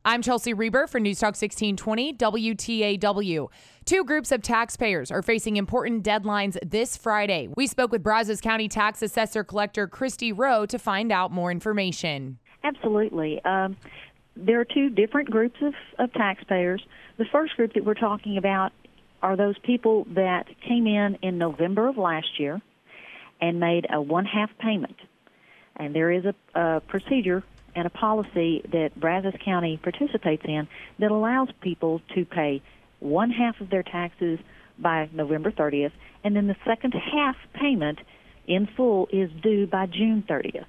I'm Chelsea Reber for News Talk 1620 WTAW. Two groups of taxpayers are facing important deadlines this Friday. We spoke with Brazos County Tax Assessor Collector Christy Rowe to find out more information. Absolutely. There are two different groups of taxpayers. The first group that we're talking about are those people that came in November of last year and made a one-half payment. And there is a procedure and a policy that Brazos County participates in that allows people to pay one half of their taxes by November 30th, and then the second half payment in full is due by June 30th.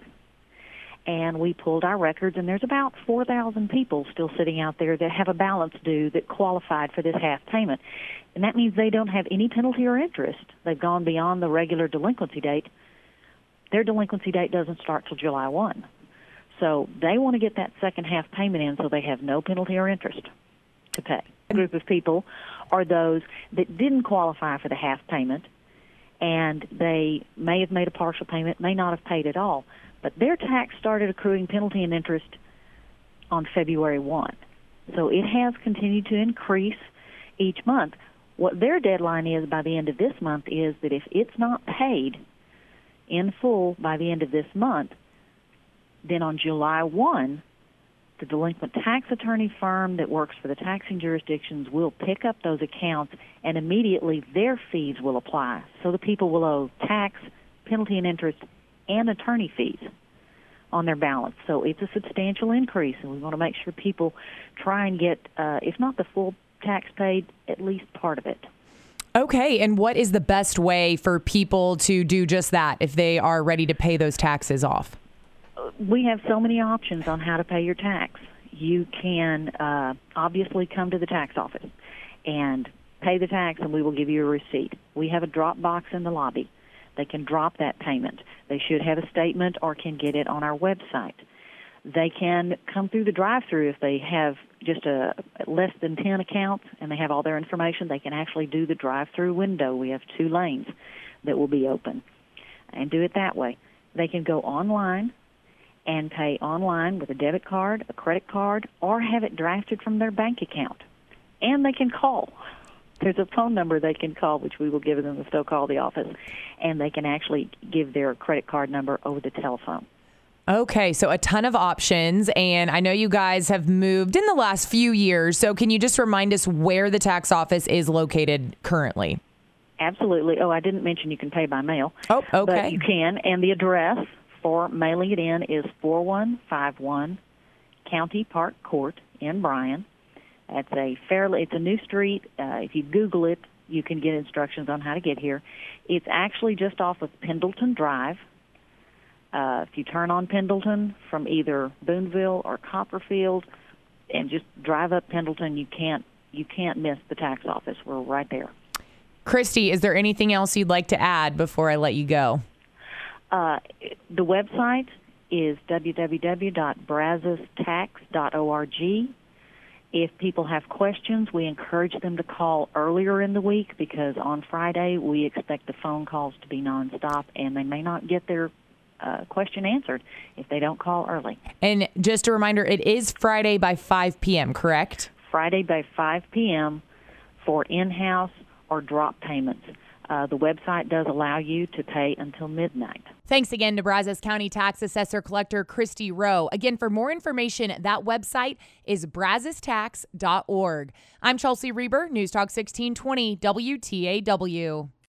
And we pulled our records, and there's about 4,000 people still sitting out there that have a balance due that qualified for this half payment. And that means they don't have any penalty or interest. They've gone beyond the regular delinquency date. Their delinquency date doesn't start till July 1. So they want to get that second half payment in so they have no penalty or interest to pay. A group of people are those that didn't qualify for the half payment, and they may have made a partial payment, may not have paid at all. But their tax started accruing penalty and interest on February 1. So it has continued to increase each month. What their deadline is by the end of this month is that if it's not paid in full by the end of this month, then on July 1, the delinquent tax attorney firm that works for the taxing jurisdictions will pick up those accounts, and immediately their fees will apply. So the people will owe tax, penalty and interest, and attorney fees on their balance. So it's a substantial increase, and we want to make sure people try and get, if not the full tax paid, at least part of it. Okay, and what is the best way for people to do just that if they are ready to pay those taxes off? We have so many options on how to pay your tax. You can obviously come to the tax office and pay the tax, and we will give you a receipt. We have a drop box in the lobby. They can drop that payment. They should have a statement or can get it on our website. They can come through the drive-thru if they have just less than 10 accounts and they have all their information. They can actually do the drive-thru window. We have 2 lanes that will be open and do it that way. They can go online and pay online with a debit card, a credit card, or have it drafted from their bank account. And they can call. There's a phone number they can call, which we will give them if they'll call the office, and they can actually give their credit card number over the telephone. Okay, so a ton of options, and I know you guys have moved in the last few years, so can you just remind us where the tax office is located currently? Absolutely. Oh, I didn't mention you can pay by mail. Oh, okay. But you can, and the address for mailing it in is 4151 County Park Court in Bryan. It's a new street. If you Google it, you can get instructions on how to get here. It's actually just off of Pendleton Drive. If you turn on Pendleton from either Boonville or Copperfield and just drive up Pendleton, you can't miss the tax office. We're right there. Christy, is there anything else you'd like to add before I let you go? The website is www.brazostax.org. If people have questions, we encourage them to call earlier in the week because on Friday we expect the phone calls to be nonstop, and they may not get their question answered if they don't call early. And just a reminder, it is Friday by 5 p.m., correct? Friday by 5 p.m. for in-house or drop payments. The website does allow you to pay until midnight. Thanks again to Brazos County Tax Assessor Collector Christy Rowe. Again, for more information, that website is brazostax.org. I'm Chelsea Reber, News Talk 1620 WTAW.